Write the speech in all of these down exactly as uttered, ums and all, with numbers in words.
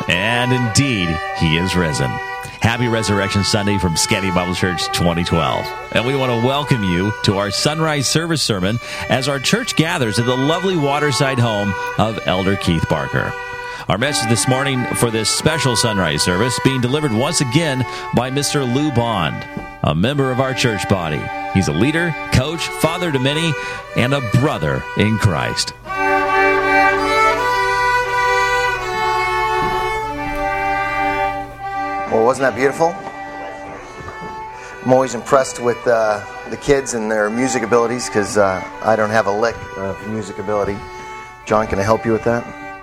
And indeed, he is risen. Happy Resurrection Sunday from Scanty Bible Church twenty twelve. And we want to welcome you to our sunrise service sermon as our church gathers at the lovely waterside home of Elder Keith Barker. Our message this morning for this special sunrise service being delivered once again by Mister Lou Bond, a member of our church body. He's a leader, coach, father to many, and a brother in Christ. Well, wasn't that beautiful? I'm always impressed with uh, the kids and their music abilities because uh, I don't have a lick of music ability. John, can I help you with that?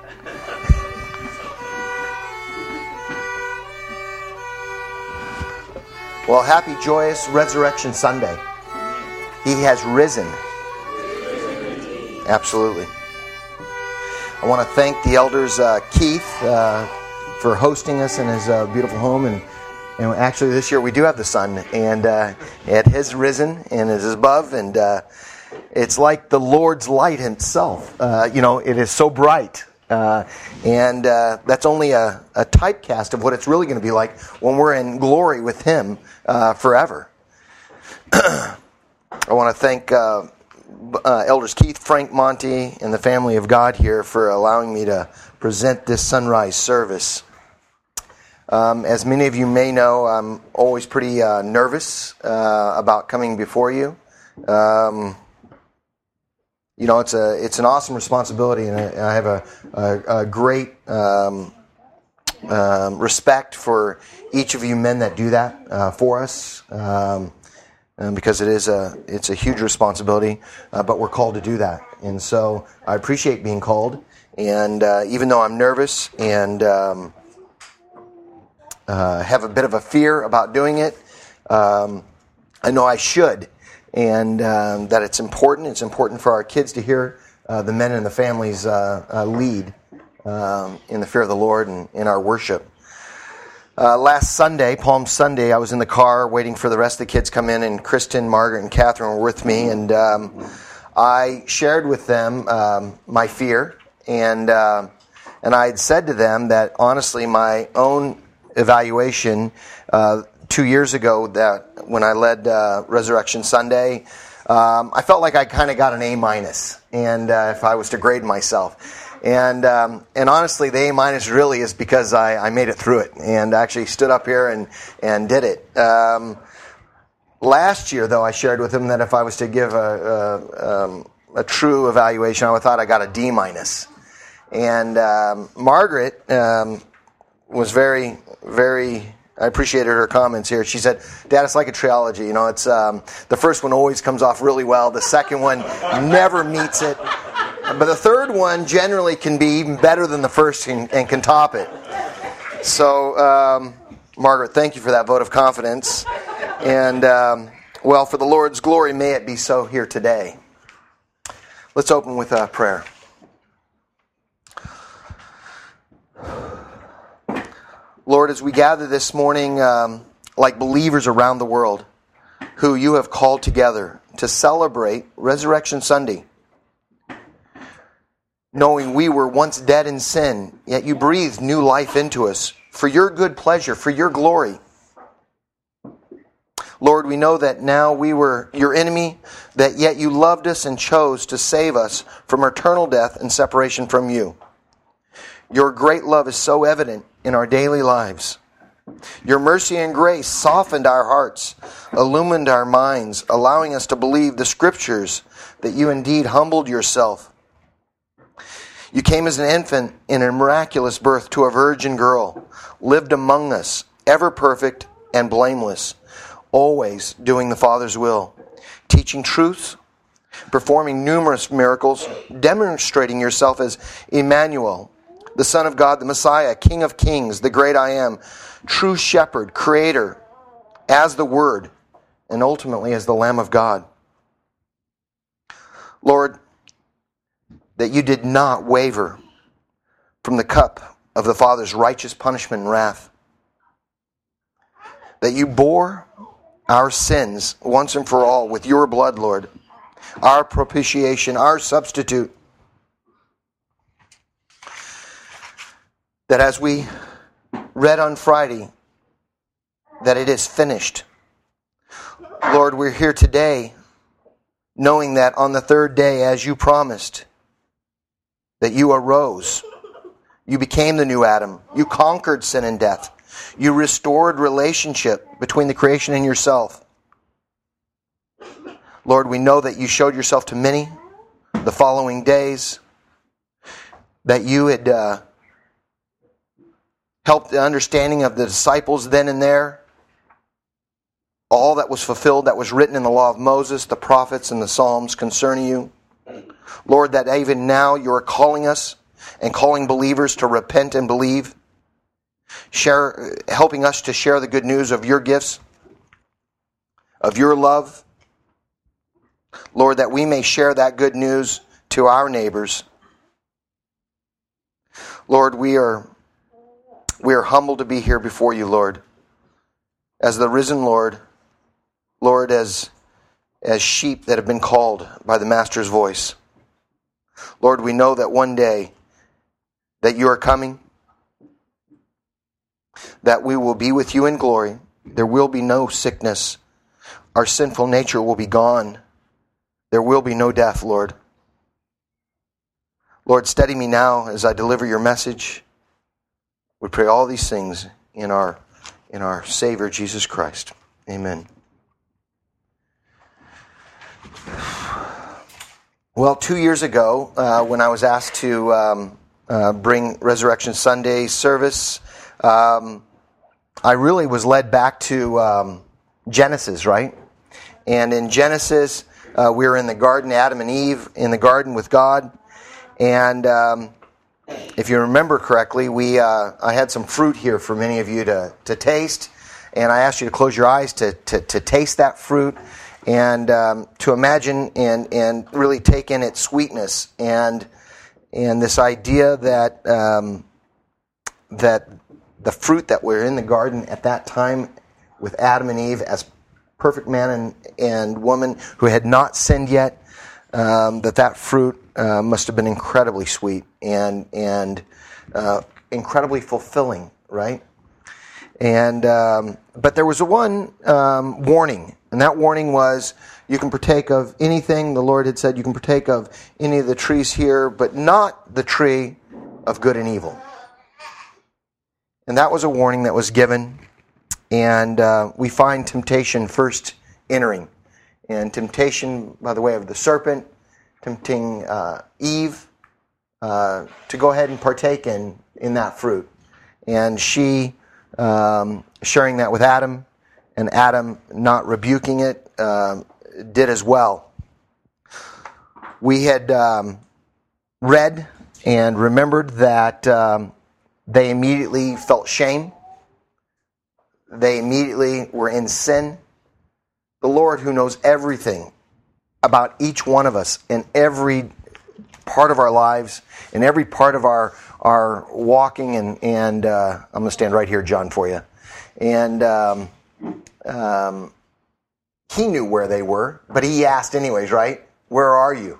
Well, happy, joyous Resurrection Sunday. He has risen. Absolutely. I want to thank the elders, uh, Keith, uh, for hosting us in his uh, beautiful home. And, and actually this year we do have the sun, and uh, it has risen and it is above, and uh, it's like the Lord's light himself. Uh, you know, it is so bright. Uh, and uh, that's only a, a typecast of what it's really going to be like when we're in glory with him uh, forever. I want to thank uh, uh, Elders Keith, Frank, Monty, and the family of God here for allowing me to present this sunrise service. Um, as many of you may know, I'm always pretty uh, nervous uh, about coming before you. Um, you know, it's a it's an awesome responsibility, and I, I have a, a, a great um, um, respect for each of you men that do that uh, for us, um, and because it is a it's a huge responsibility, uh, but we're called to do that, and so I appreciate being called. And uh, even though I'm nervous and um, uh, have a bit of a fear about doing it, um, I know I should, and um, that it's important. It's important for our kids to hear uh, the men and the families uh, uh, lead um, in the fear of the Lord and in our worship. Uh, last Sunday, Palm Sunday, I was in the car waiting for the rest of the kids to come in, and Kristen, Margaret, and Catherine were with me, and um, I shared with them um, my fear. And uh, and I had said to them that honestly, my own evaluation uh, two years ago, that when I led uh, Resurrection Sunday, um, I felt like I kind of got an A minus. And uh, if I was to grade myself, and um, and honestly, the A minus really is because I, I made it through it and actually stood up here and and did it. Um, last year, though, I shared with them that if I was to give a a, um, a true evaluation, I thought I got a D minus. And um, Margaret um, was very, very, I appreciated her comments here. She said, Dad, it's like a trilogy. You know, it's um, the first one always comes off really well. The second one never meets it. But the third one generally can be even better than the first and, and can top it. So, um, Margaret, thank you for that vote of confidence. And, um, well, for the Lord's glory, may it be so here today. Let's open with a prayer. Lord, as we gather this morning um, like believers around the world who you have called together to celebrate Resurrection Sunday, knowing we were once dead in sin, yet you breathed new life into us for your good pleasure, for your glory. Lord, we know that now we were your enemy, that yet you loved us and chose to save us from eternal death and separation from you. Your great love is so evident in our daily lives. Your mercy and grace softened our hearts, illumined our minds, allowing us to believe the Scriptures that you indeed humbled yourself. You came as an infant in a miraculous birth to a virgin girl, lived among us, ever perfect and blameless, always doing the Father's will, teaching truths, performing numerous miracles, demonstrating yourself as Emmanuel, the Son of God, the Messiah, King of Kings, the great I am, true shepherd, creator, as the Word, and ultimately as the Lamb of God. Lord, that you did not waver from the cup of the Father's righteous punishment and wrath, that you bore our sins once and for all with your blood, Lord, our propitiation, our substitute, that as we read on Friday that it is finished. Lord, we're here today knowing that on the third day, as you promised, that you arose. You became the new Adam. You conquered sin and death. You restored relationship between the creation and yourself. Lord, we know that you showed yourself to many the following days, that you had uh, helped the understanding of the disciples then and there. All that was fulfilled, that was written in the law of Moses, the prophets, and the Psalms concerning you. Lord, that even now you are calling us and calling believers to repent and believe, share, helping us to share the good news of your gifts, of your love. Lord, that we may share that good news to our neighbors. Lord, we are, we are humbled to be here before you, Lord, as the risen Lord, Lord, as, as sheep that have been called by the Master's voice. Lord, we know that one day that you are coming, that we will be with you in glory. There will be no sickness. Our sinful nature will be gone. There will be no death, Lord. Lord, steady me now as I deliver your message. We pray all these things in our, in our Savior, Jesus Christ. Amen. Well, two years ago, uh, when I was asked to um, uh, bring Resurrection Sunday service, um, I really was led back to um, Genesis, right? And in Genesis, uh, we were in the garden, Adam and Eve in the garden with God. And um, if you remember correctly, we uh, I had some fruit here for many of you to, to taste. And I asked you to close your eyes to, to, to taste that fruit. And um, to imagine and, and really take in its sweetness and and this idea that um, that the fruit that were in the garden at that time with Adam and Eve as perfect man and, and woman who had not sinned yet, um, that that fruit uh, must have been incredibly sweet and and uh, incredibly fulfilling, right? And um, but there was a one um, warning. And that warning was, you can partake of anything. The Lord had said, you can partake of any of the trees here, but not the tree of good and evil. And that was a warning that was given. And uh, we find temptation first entering. And temptation, by the way of the serpent, tempting uh, Eve uh, to go ahead and partake in, in that fruit. And she um, sharing that with Adam, and Adam not rebuking it, uh, did as well. We had um, read and remembered that um, they immediately felt shame. They immediately were in sin. The Lord, who knows everything about each one of us in every part of our lives, in every part of our our walking, and, and uh, I'm going to stand right here, John, for you. And um, um, he knew where they were, but he asked anyways, right? Where are you?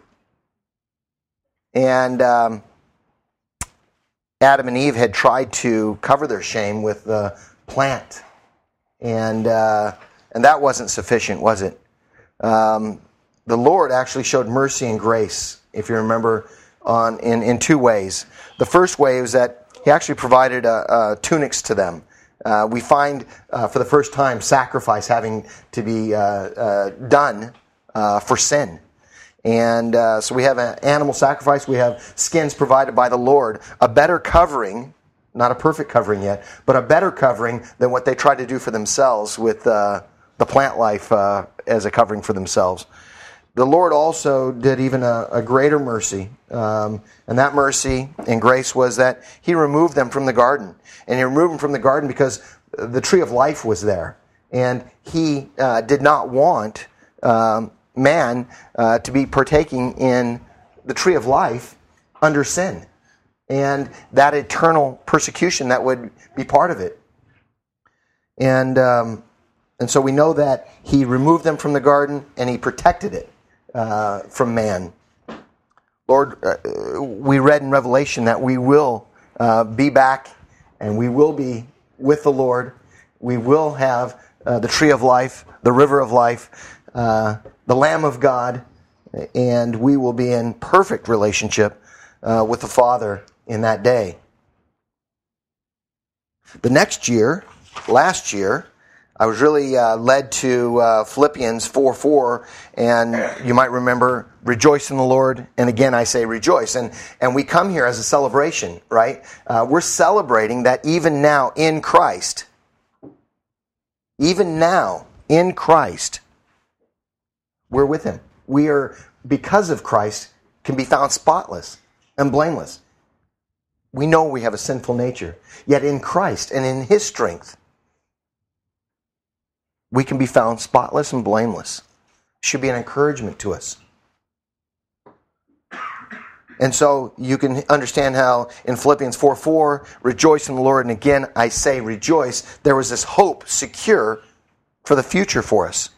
And um, Adam and Eve had tried to cover their shame with the plant. And uh, and that wasn't sufficient, was it? Um, the Lord actually showed mercy and grace, if you remember, on in, in two ways. The first way was that he actually provided uh, uh, tunics to them. Uh, we find, uh, for the first time, sacrifice having to be uh, uh, done uh, for sin. And uh, so we have an animal sacrifice. We have skins provided by the Lord. A better covering, not a perfect covering yet, but a better covering than what they tried to do for themselves with uh, the plant life uh, as a covering for themselves. The Lord also did even a, a greater mercy. Um, and that mercy and grace was that he removed them from the garden. And he removed them from the garden because the tree of life was there. And he uh, did not want um, man uh, to be partaking in the tree of life under sin. And that eternal persecution that would be part of it. And um, and so we know that he removed them from the garden and he protected it uh, from man. Lord, uh, we read in Revelation that we will uh, be back and we will be with the Lord. We will have uh, the tree of life, the river of life, uh, the Lamb of God, and we will be in perfect relationship uh, with the Father in that day. The next year, last year, I was really uh, led to uh, Philippians four four, and you might remember, rejoice in the Lord, and again I say rejoice. And and we come here as a celebration, right? Uh, we're celebrating that even now in Christ, even now in Christ, we're with Him. We are, because of Christ, can be found spotless and blameless. We know we have a sinful nature, yet in Christ and in His strength, we can be found spotless and blameless. Should be an encouragement to us. And so you can understand how in Philippians four four, rejoice in the Lord, and again I say rejoice, there was this hope secure for the future for us.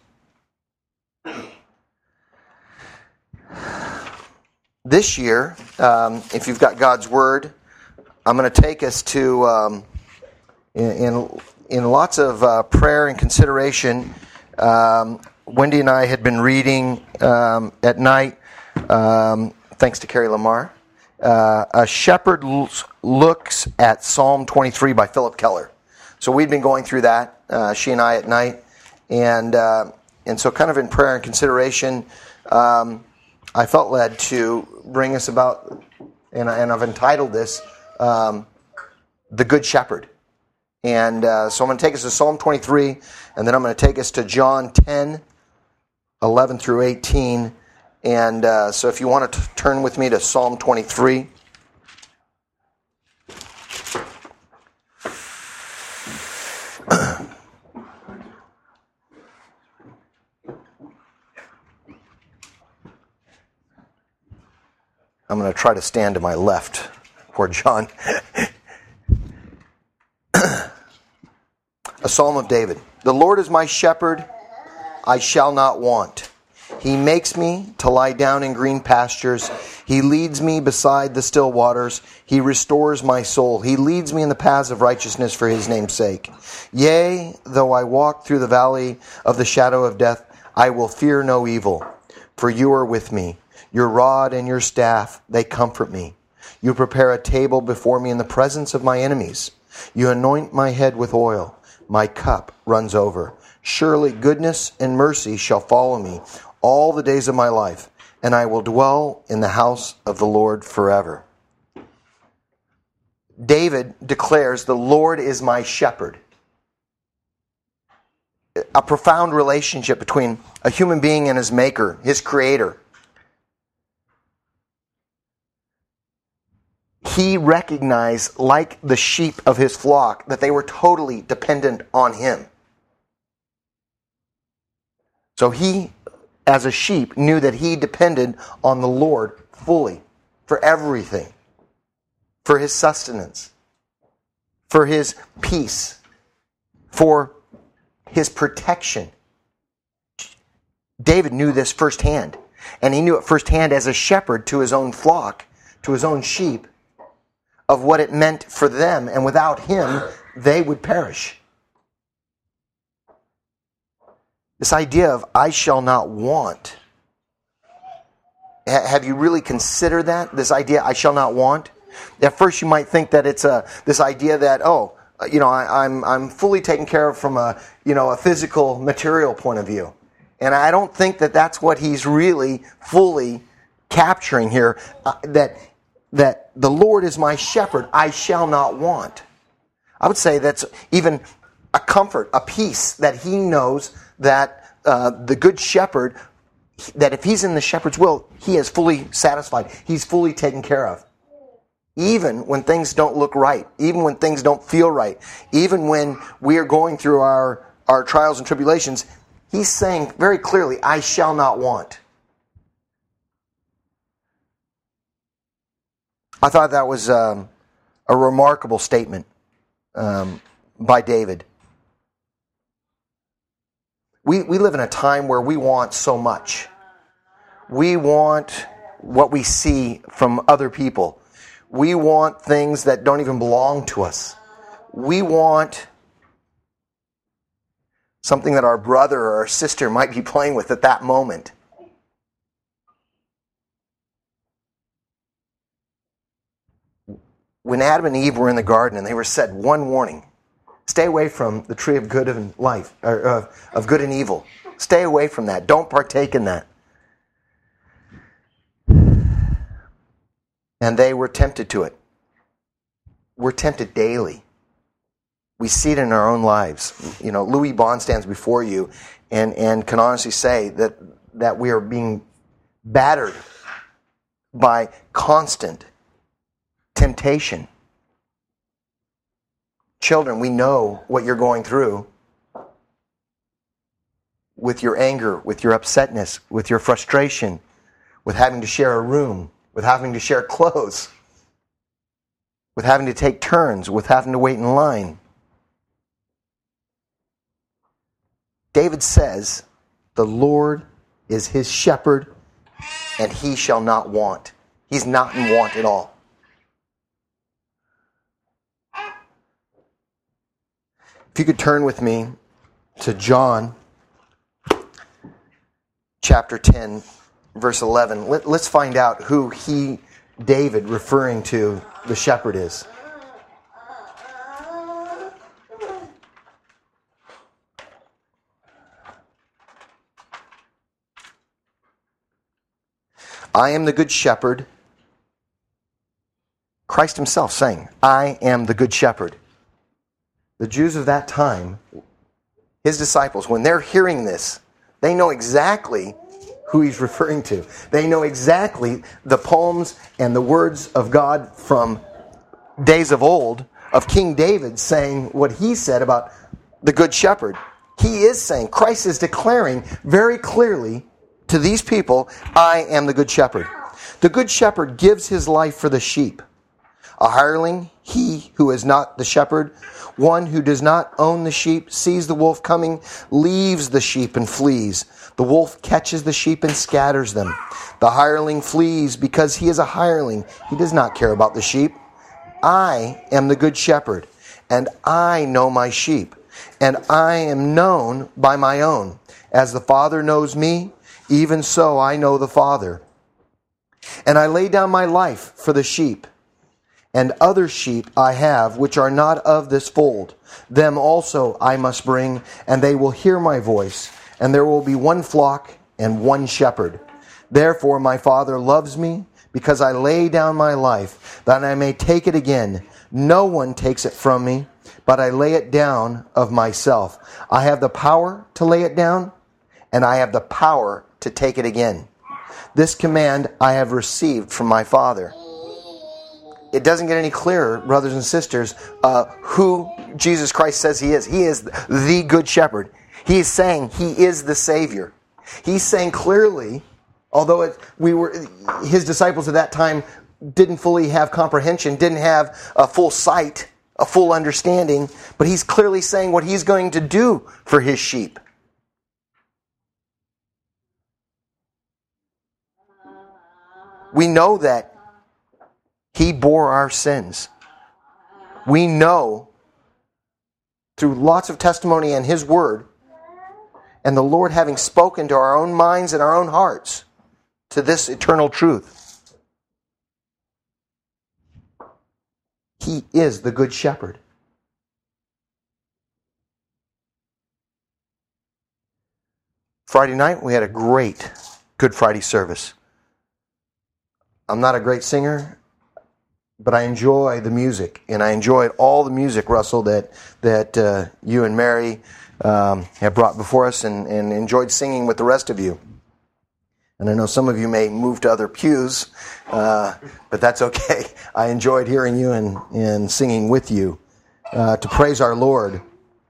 This year, um, if you've got God's Word, I'm going to take us to, um, in, in In lots of uh, prayer and consideration, um, Wendy and I had been reading um, at night, um, thanks to Carrie Lamar, uh, A Shepherd Looks at Psalm twenty-three by Philip Keller. So we'd been going through that, uh, she and I at night, and uh, and so kind of in prayer and consideration, um, I felt led to bring us about, and, and I've entitled this, um, The Good Shepherd. And uh, so I'm going to take us to Psalm twenty-three, and then I'm going to take us to John ten, eleven through eighteen. And uh, so if you want to t- turn with me to Psalm twenty-three. I'm going to try to stand to my left. Poor John. A Psalm of David. The Lord is my shepherd, I shall not want. He makes me to lie down in green pastures. He leads me beside the still waters. He restores my soul. He leads me in the paths of righteousness for His name's sake. Yea, though I walk through the valley of the shadow of death, I will fear no evil, for you are with me. Your rod and your staff, they comfort me. You prepare a table before me in the presence of my enemies. You anoint my head with oil. My cup runs over. Surely goodness and mercy shall follow me all the days of my life, and I will dwell in the house of the Lord forever. David declares, the Lord is my shepherd. A profound relationship between a human being and his maker, his creator. He recognized, like the sheep of his flock, that they were totally dependent on him. So he, as a sheep, knew that he depended on the Lord fully for everything. For his sustenance. For his peace. For his protection. David knew this firsthand. And he knew it firsthand as a shepherd to his own flock, to his own sheep, of what it meant for them, and without him, they would perish. This idea of I shall not want. Have you really considered that? This idea, I shall not want? At first you might think that it's a this idea that, oh, you know, I, I'm I'm fully taken care of from a, you know, a physical, material point of view. And I don't think that that's what he's really fully capturing here, uh, that that the Lord is my shepherd, I shall not want. I would say that's even a comfort, a peace, that he knows that uh, the good shepherd, that if he's in the shepherd's will, he is fully satisfied. He's fully taken care of. Even when things don't look right, even when things don't feel right, even when we are going through our, our trials and tribulations, he's saying very clearly, I shall not want. I thought that was um, a remarkable statement um, by David. We we live in a time where we want so much. We want what we see from other people. We want things that don't even belong to us. We want something that our brother or our sister might be playing with at that moment. When Adam and Eve were in the garden and they were said one warning, stay away from the tree of good and life, or of, of good and evil. Stay away from that. Don't partake in that. And they were tempted to it. We're tempted daily. We see it in our own lives. You know, Louis Bond stands before you and, and can honestly say that, that we are being battered by constant temptation. Children, we know what you're going through with your anger, with your upsetness, with your frustration, with having to share a room, with having to share clothes, with having to take turns, with having to wait in line. David says, the Lord is his shepherd, and he shall not want. He's not in want at all. If you could turn with me to John chapter ten, verse eleven. Let, let's find out who he, David, referring to the shepherd is. I am the good shepherd. Christ himself saying, I am the good shepherd. The Jews of that time, his disciples, when they're hearing this, they know exactly who he's referring to. They know exactly the poems and the words of God from days of old, of King David saying what he said about the good shepherd. He is saying, Christ is declaring very clearly to these people, I am the good shepherd. The good shepherd gives his life for the sheep. A hireling, he who is not the shepherd, one who does not own the sheep, sees the wolf coming, leaves the sheep and flees. The wolf catches the sheep and scatters them. The hireling flees because he is a hireling. He does not care about the sheep. I am the good shepherd, and I know my sheep, and I am known by my own. As the Father knows me, even so I know the Father. And I lay down my life for the sheep. And other sheep I have, which are not of this fold. Them also I must bring, and they will hear my voice. And there will be one flock and one shepherd. Therefore my Father loves me, because I lay down my life, that I may take it again. No one takes it from me, but I lay it down of myself. I have the power to lay it down, and I have the power to take it again. This command I have received from my Father. It doesn't get any clearer, brothers and sisters, uh, who Jesus Christ says he is. He is the good shepherd. He is saying he is the Savior. He's saying clearly, although it, we were his disciples at that time didn't fully have comprehension, didn't have a full sight, a full understanding, but he's clearly saying what he's going to do for his sheep. We know that he bore our sins. We know through lots of testimony and his word, and the Lord having spoken to our own minds and our own hearts to this eternal truth. He is the good shepherd. Friday night, we had a great Good Friday service. I'm not a great singer, but I enjoy the music, and I enjoyed all the music, Russell, that that uh, you and Mary um, have brought before us, and, and enjoyed singing with the rest of you. And I know some of you may move to other pews, uh, but that's okay. I enjoyed hearing you and, and singing with you uh, to praise our Lord.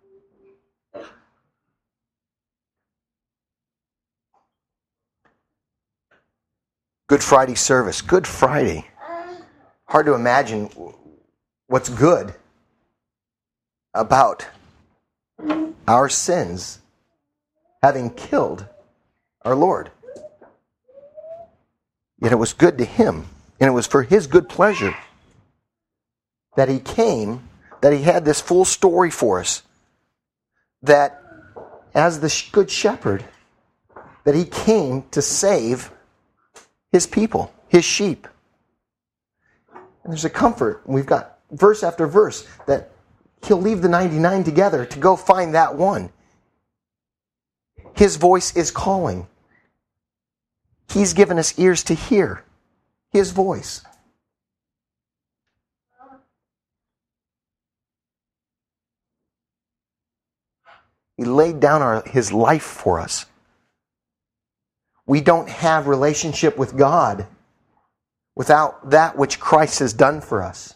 Good Friday service. Good Friday. Hard to imagine what's good about our sins having killed our Lord. Yet it was good to him, and it was for his good pleasure that he came, that he had this full story for us, that as the good shepherd, that he came to save his people, his sheep. And there's a comfort. We've got verse after verse that he'll leave the ninety-nine together to go find that one. His voice is calling. He's given us ears to hear his voice. He laid down our, his life for us. We don't have relationship with God without that which Christ has done for us.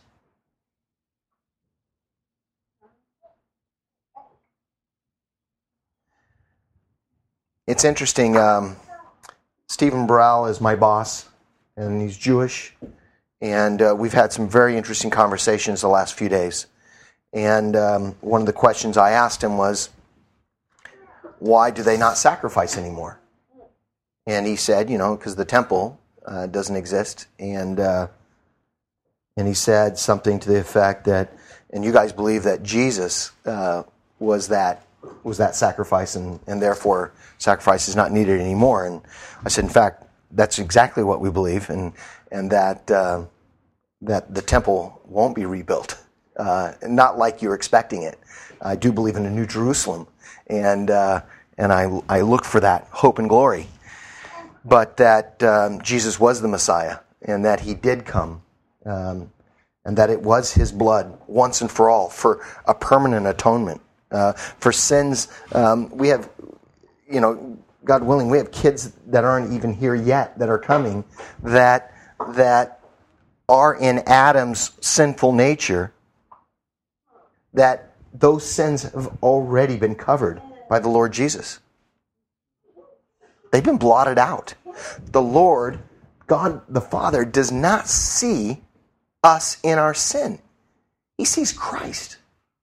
It's interesting. Um, Stephen Burrell is my boss, and he's Jewish. And uh, we've had some very interesting conversations the last few days. And um, one of the questions I asked him was, why do they not sacrifice anymore? And he said, you know, because the temple uh, doesn't exist. And uh, and he said something to the effect that, and you guys believe that Jesus uh, was that was that sacrifice, and, and therefore sacrifice is not needed anymore. And I said, in fact, that's exactly what we believe, and and that uh, that the temple won't be rebuilt, uh, not like you're expecting it. I do believe in a New Jerusalem, and uh, and I I look for that hope and glory, but that um, Jesus was the Messiah, and that he did come, um, and that it was his blood once and for all for a permanent atonement. Uh, for sins, um, we have, you know, God willing, we have kids that aren't even here yet that are coming that that are in Adam's sinful nature, that those sins have already been covered by the Lord Jesus. They've been blotted out. The Lord, God the Father, does not see us in our sin. He sees Christ.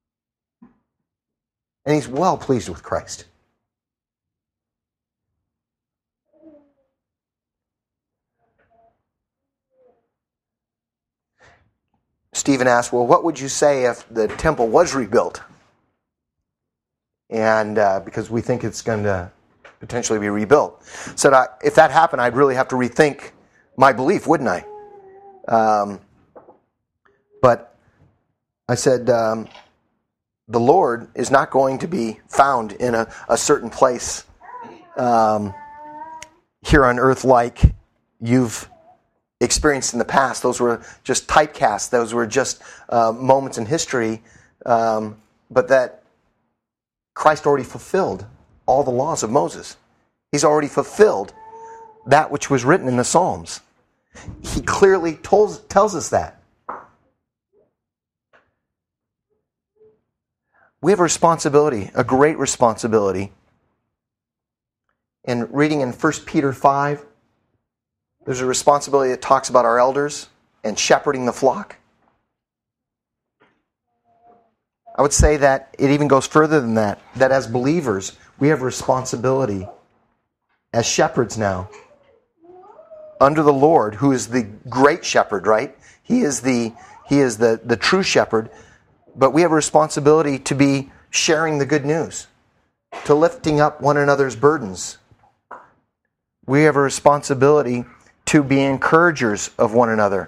And he's well pleased with Christ. Stephen asked, well, what would you say if the temple was rebuilt? And uh, because we think it's going to potentially be rebuilt. Said, I, if that happened, I'd really have to rethink my belief, wouldn't I? Um, but I said, um, the Lord is not going to be found in a, a certain place um, here on earth like you've experienced in the past. Those were just typecasts. Those were just uh, moments in history. Um, but that Christ already fulfilled all the laws of Moses. He's already fulfilled that which was written in the Psalms. He clearly told, tells us that. We have a responsibility, a great responsibility. And reading in First Peter five, there's a responsibility that talks about our elders and shepherding the flock. I would say that it even goes further than that, that as believers, we have a responsibility as shepherds now, under the Lord, who is the great shepherd, right? He is the he is the, the true shepherd. But we have a responsibility to be sharing the good news, to lifting up one another's burdens. We have a responsibility to be encouragers of one another.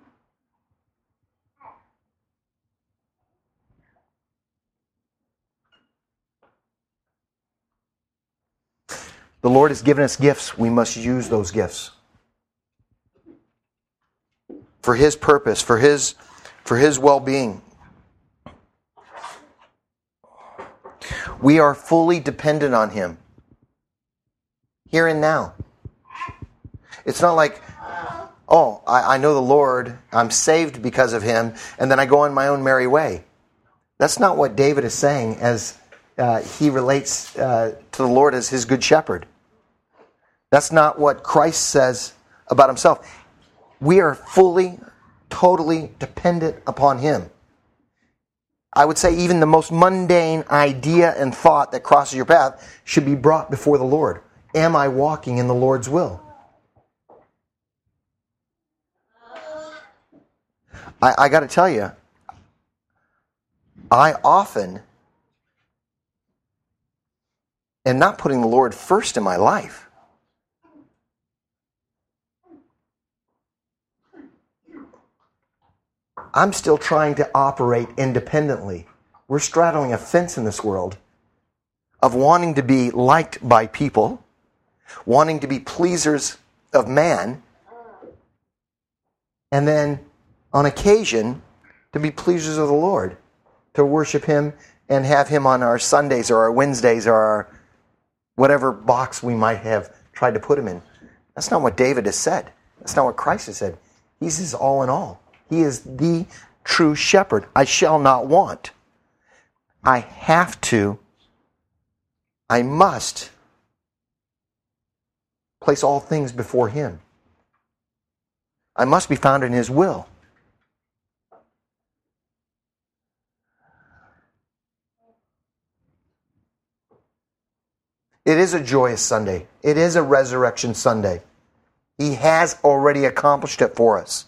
The Lord has given us gifts. We must use those gifts for His purpose, for His, for His well-being. We are fully dependent on Him, here and now. It's not like, oh, I, I know the Lord, I'm saved because of Him, and then I go on my own merry way. That's not what David is saying as uh, he relates uh, to the Lord as His good shepherd. That's not what Christ says about Himself. We are fully, totally dependent upon Him. I would say even the most mundane idea and thought that crosses your path should be brought before the Lord. Am I walking in the Lord's will? I, I got to tell you, I often and not putting the Lord first in my life. I'm still trying to operate independently. We're straddling a fence in this world of wanting to be liked by people, wanting to be pleasers of man, and then on occasion to be pleasers of the Lord, to worship Him and have Him on our Sundays or our Wednesdays or our whatever box we might have tried to put Him in. That's not what David has said. That's not what Christ has said. He's His all in all. He is the true shepherd. I shall not want. I have to, I must place all things before Him. I must be found in His will. It is a joyous Sunday. It is a resurrection Sunday. He has already accomplished it for us.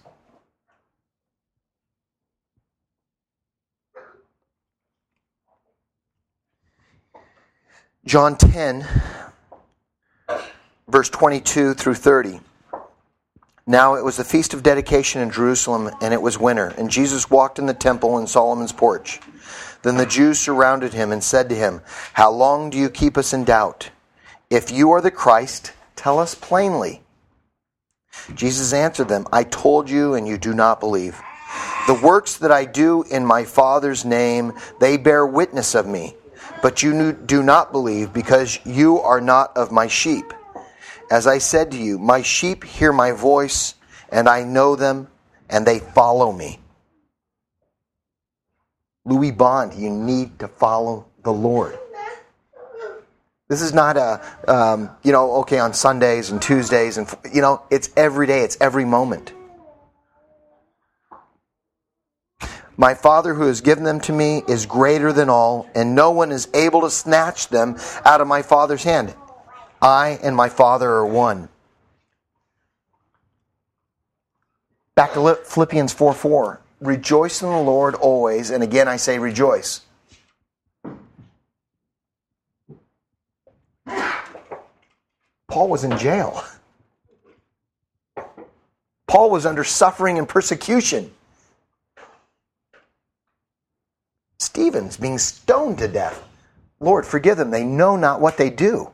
John ten, verse twenty-two through thirty. Now it was the feast of dedication in Jerusalem, and it was winter, and Jesus walked in the temple in Solomon's porch. Then the Jews surrounded him and said to him, "How long do you keep us in doubt? If you are the Christ, tell us plainly." Jesus answered them, "I told you, and you do not believe. The works that I do in my Father's name, they bear witness of me. But you do not believe, because you are not of my sheep. As I said to you, my sheep hear my voice, and I know them, and they follow me." Louis Bond, you need to follow the Lord. This is not a, um, you know, okay, on Sundays and Tuesdays, and you know, it's every day, it's every moment. My Father who has given them to me is greater than all, and no one is able to snatch them out of my Father's hand. I and my Father are one. Back to Philippians four four. Rejoice in the Lord always, and again I say rejoice. Paul was in jail. Paul was under suffering and persecution. Stephen's being stoned to death. Lord, forgive them. They know not what they do.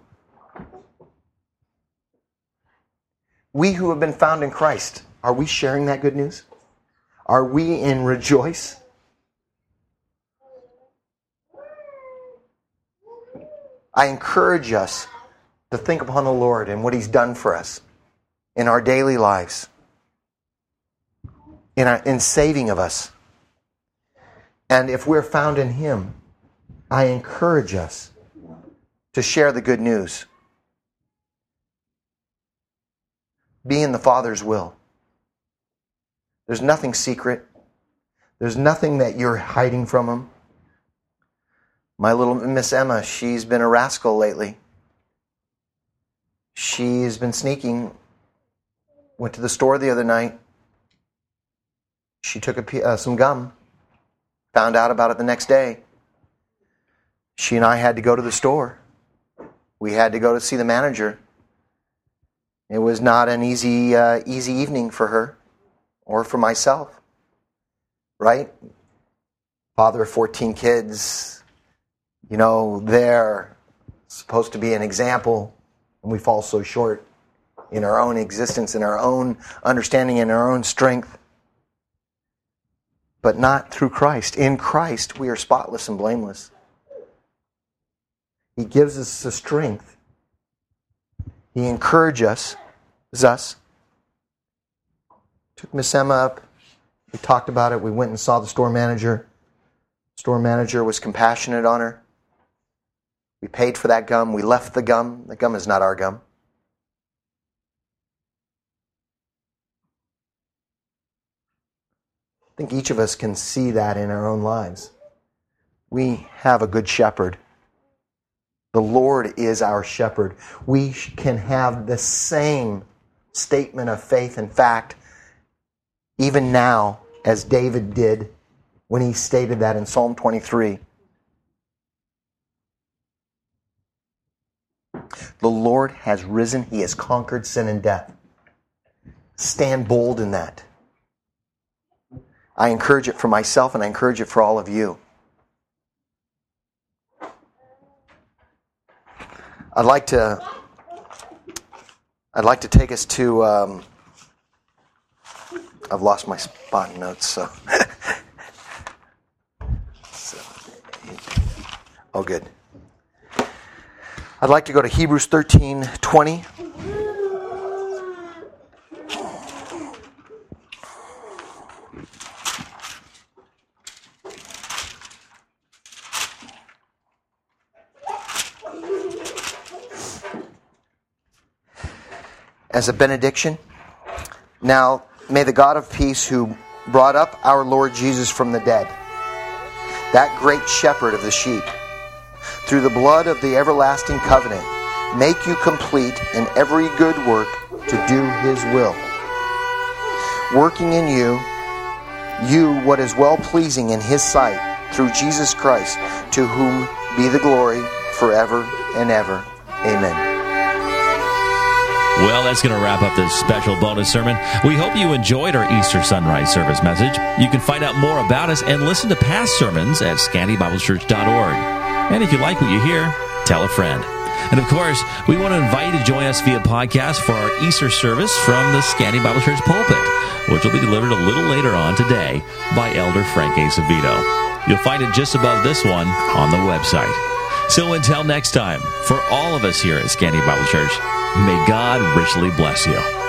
We who have been found in Christ, are we sharing that good news? Are we in rejoice? I encourage us to think upon the Lord and what He's done for us in our daily lives, in, our, in saving of us. And if we're found in Him, I encourage us to share the good news. Be in the Father's will. There's nothing secret. There's nothing that you're hiding from Him. My little Miss Emma, she's been a rascal lately. She's been sneaking. Went to the store the other night. She took a, uh, some gum. Found out about it the next day. She and I had to go to the store. We had to go to see the manager. It was not an easy, uh, easy evening for her or for myself. Right? Father of fourteen kids. You know, they're supposed to be an example, and we fall so short in our own existence, in our own understanding, in our own strength. But not through Christ. In Christ, we are spotless and blameless. He gives us the strength. He encourages us. us. Took Miss Emma up. We talked about it. We went and saw the store manager. Store manager was compassionate on her. We paid for that gum. We left the gum. The gum is not our gum. I think each of us can see that in our own lives. We have a good shepherd. The Lord is our shepherd. We can have the same statement of faith and fact even now as David did when he stated that in Psalm twenty-three. The Lord has risen. He has conquered sin and death. Stand bold in that. I encourage it for myself, and I encourage it for all of you. I'd like to I'd like to take us to um, I've lost my spot in notes, so oh good. I'd like to go to Hebrews thirteen twenty. As a benediction. Now, may the God of peace, who brought up our Lord Jesus from the dead, that great shepherd of the sheep, through the blood of the everlasting covenant, make you complete in every good work to do His will, working in you, you what is well-pleasing in His sight, through Jesus Christ, to whom be the glory forever and ever. Amen. Well, that's going to wrap up this special bonus sermon. We hope you enjoyed our Easter Sunrise Service message. You can find out more about us and listen to past sermons at scanty bible church dot org. And if you like what you hear, tell a friend. And of course, we want to invite you to join us via podcast for our Easter service from the Scanty Bible Church pulpit, which will be delivered a little later on today by Elder Frank Acevedo. You'll find it just above this one on the website. So until next time, for all of us here at Scanty Bible Church, may God richly bless you.